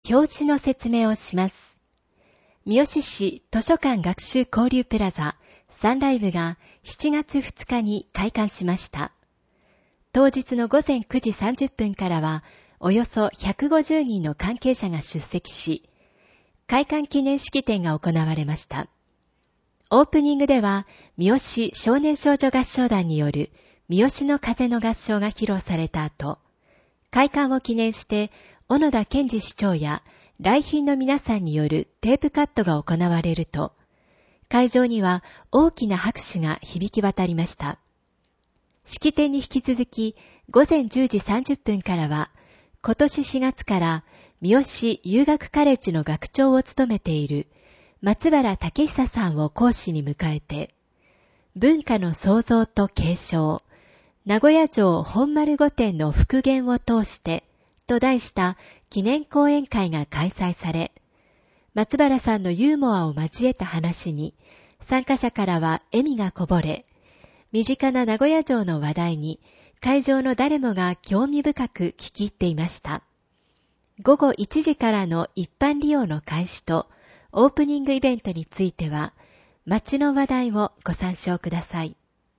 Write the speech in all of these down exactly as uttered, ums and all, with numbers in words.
表紙の説明をします。三好市図書館学習交流プラザサンライブがしちがつふつかに開館しました。当日のごぜんくじさんじゅっぷんからはおよそひゃくごじゅうにんの関係者が出席し、開館記念式典が行われました。オープニングでは三好少年少女合唱団による三好の風の合唱が披露された後、開館を記念して小野田健二市長や来賓の皆さんによるテープカットが行われると、会場には大きな拍手が響き渡りました。式典に引き続きごぜんじゅうじさんじゅっぷんからは、今年しがつから三好遊学カレッジの学長を務めている松原武久さんを講師に迎えて、文化の創造と継承、名古屋城本丸御殿の復元を通してと題した記念講演会が開催され、松原さんのユーモアを交えた話に参加者からは笑みがこぼれ、身近な名古屋城の話題に会場の誰もが興味深く聞き入っていました。ごごいちじからの一般利用の開始とオープニングイベントについては、街の話題をご参照ください。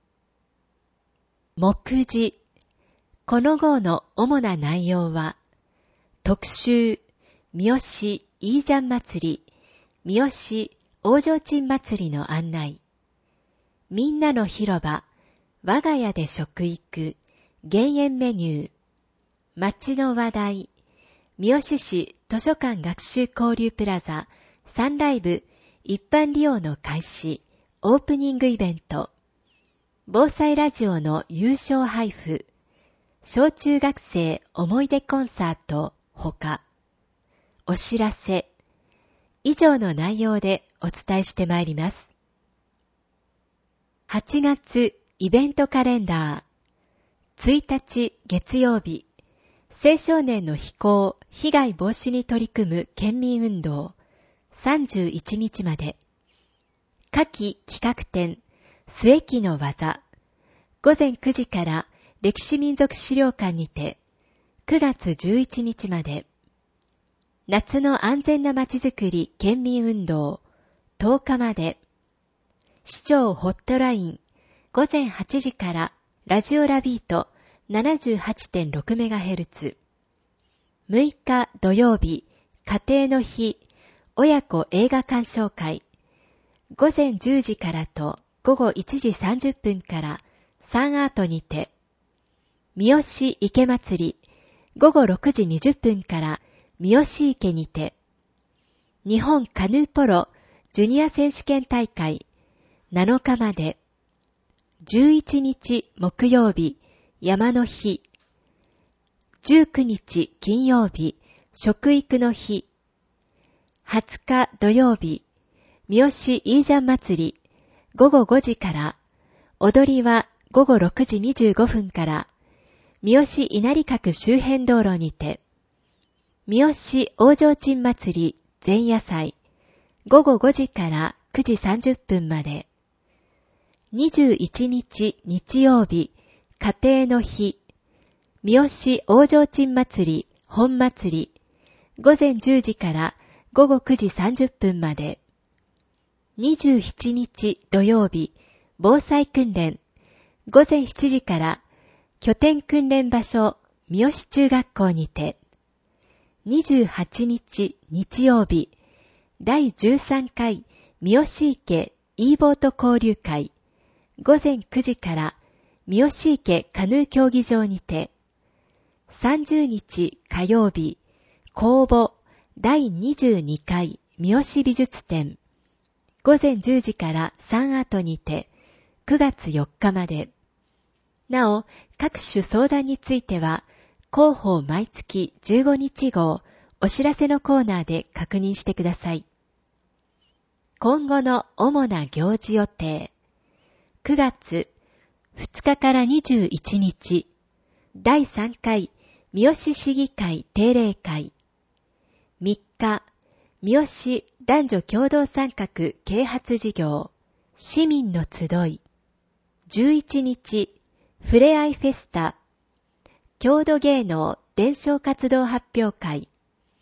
目次。この号の主な内容は、特集、三好いいじゃん祭り、三好大提灯祭りの案内、みんなの広場、我が家で食育、減塩メニュー、街の話題、三好市図書館学習交流プラザサンライブ一般利用の開始、オープニングイベント、防災ラジオの優勝配布、小中学生思い出コンサートほか、お知らせ、以上の内容でお伝えしてまいります。はちがつイベントカレンダー、ついたち月曜日、青少年の非行・被害防止に取り組む県民運動、さんじゅういちにちまで。夏季企画展、末木の技、ごぜんくじから歴史民族資料館にて、くがつじゅういちにちまで。夏の安全なまちづくり県民運動、とおかまで。市長ホットライン、ごぜんはちじからラジオラビート ななじゅうはちてんろくメガヘルツ。むいか土曜日、家庭の日、親子映画鑑賞会。ごぜんじゅうじからとごごいちじさんじゅっぷんからサンアートにて。三好池祭り、ごごろくじにじゅっぷんから三好池にて。日本カヌーポロジュニア選手権大会なのかまで。じゅういちにち木曜日、山の日。じゅうくにち金曜日、食育の日。はつか土曜日、三好いいじゃん祭り、ごごごじから、踊りはごごろくじにじゅうごふんから、三好稲荷閣周辺道路にて。三好大提灯祭り前夜祭、ごごごじからくじさんじゅっぷんまで。にじゅういちにち日曜日、家庭の日、三好大提灯祭り本祭り、ごぜんじゅうじからごごくじさんじゅっぷんまで。にじゅうしちにち土曜日、防災訓練、ごぜんしちじから拠点訓練場所三好中学校にて。にじゅうはちにち日曜日、だいじゅうさんかい三好池 e ボート交流会、ごぜんくじから三好池カヌー競技場にて。さんじゅうにち火曜日、公募だいにじゅうにかい三好美術展、ごぜんじゅうじからサンアートにて、くがつよっかまで。なお、各種相談については、広報毎月じゅうごにち号お知らせのコーナーで確認してください。今後の主な行事予定。くがつふつかからにじゅういちにち、だいさんかい三好市議会定例会。みっか、三好男女共同参画啓発事業、市民の集い。じゅういちにち、ふれあいフェスタ、郷土芸能伝承活動発表会。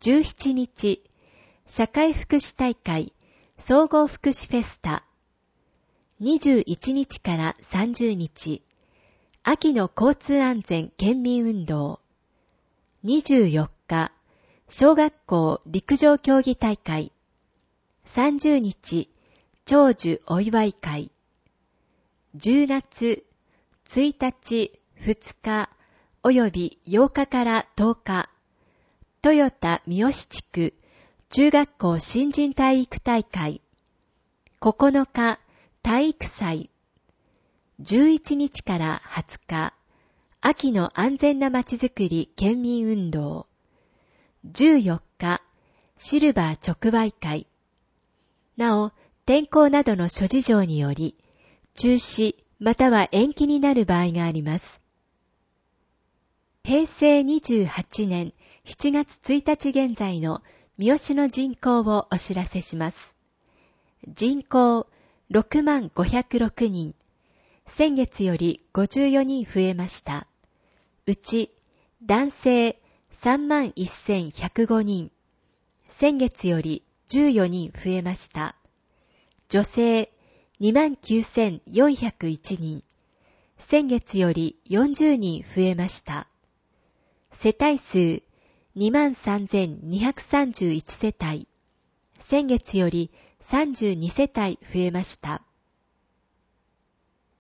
じゅうしちにち、社会福祉大会総合福祉フェスタ。にじゅういちにちからさんじゅうにち、秋の交通安全県民運動。にじゅうよっか、小学校陸上競技大会。さんじゅうにち、長寿お祝い会。じゅうがつついたち、ふつか、およびようかからとおか、豊田三好地区中学校新人体育大会。ここのか、体育祭。じゅういちにちからはつか、秋の安全なまちづくり県民運動。じゅうよっか、シルバー直売会。なお、天候などの諸事情により、中止または延期になる場合があります。へいせいにじゅうはちねんしちがつついたち現在の三好の人口をお知らせします。人口ろくまんごひゃくろくにん、先月よりごじゅうよにん増えました。うち男性さんまんせんひゃくごにん、先月よりじゅうよにん増えました。女性にまんきゅうせんよんひゃくいちにん、先月よりよんじゅうにん増えました。世帯数にまんさんぜんにひゃくさんじゅういちせたい、先月よりさんじゅうにせたい増えました。